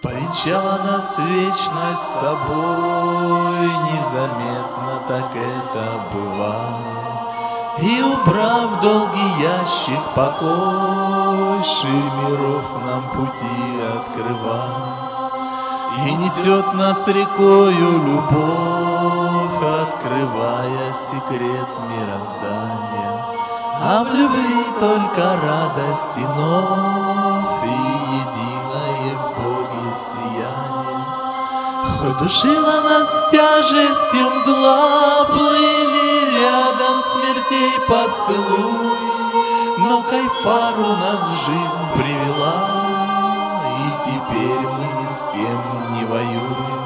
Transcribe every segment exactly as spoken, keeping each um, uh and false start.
Повенчала нас вечность с собой, незаметно так это бывает. И убрав долгий ящик покой, ширь миров нам пути открывает. И несет нас рекою любовь, открывая секрет мироздания. А в любви только радость и вновь, и единое в Боге сияние. Хоть душила нас тяжестью мгла, плыли рядом смертей поцелуй, но кайфару нас жизнь привела, и теперь мы ни с кем не воюем.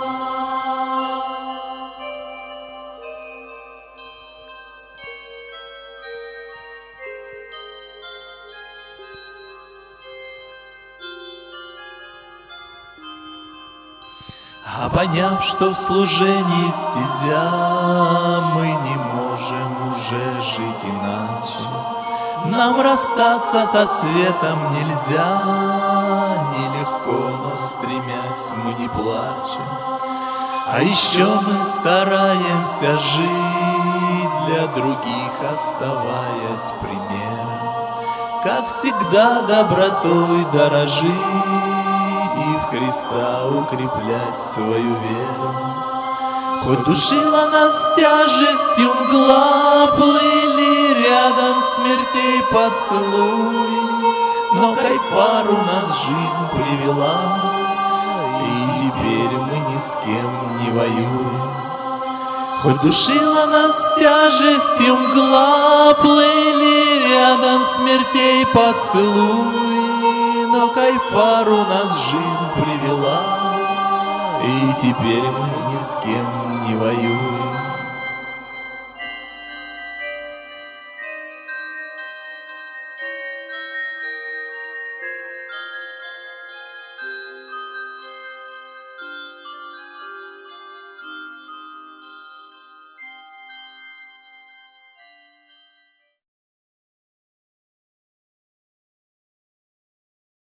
А поняв, что в служении стезя, мы не можем уже жить иначе. Нам расстаться со светом нельзя, нелегко, но стремясь мы не плачем. А еще мы стараемся жить, для других оставаясь примером. Как всегда добротой дорожить и в Христа укреплять свою веру. Хоть душила нас тяжестью мгла, плыли рядом смертей поцелуй, но кайфару нас жизнь привела, и теперь мы ни с кем не воюем. Хоть душила нас тяжестью мгла, плыли рядом смертей поцелуй, но кайфару нас жизнь привела, и теперь мы ни с кем не воюем.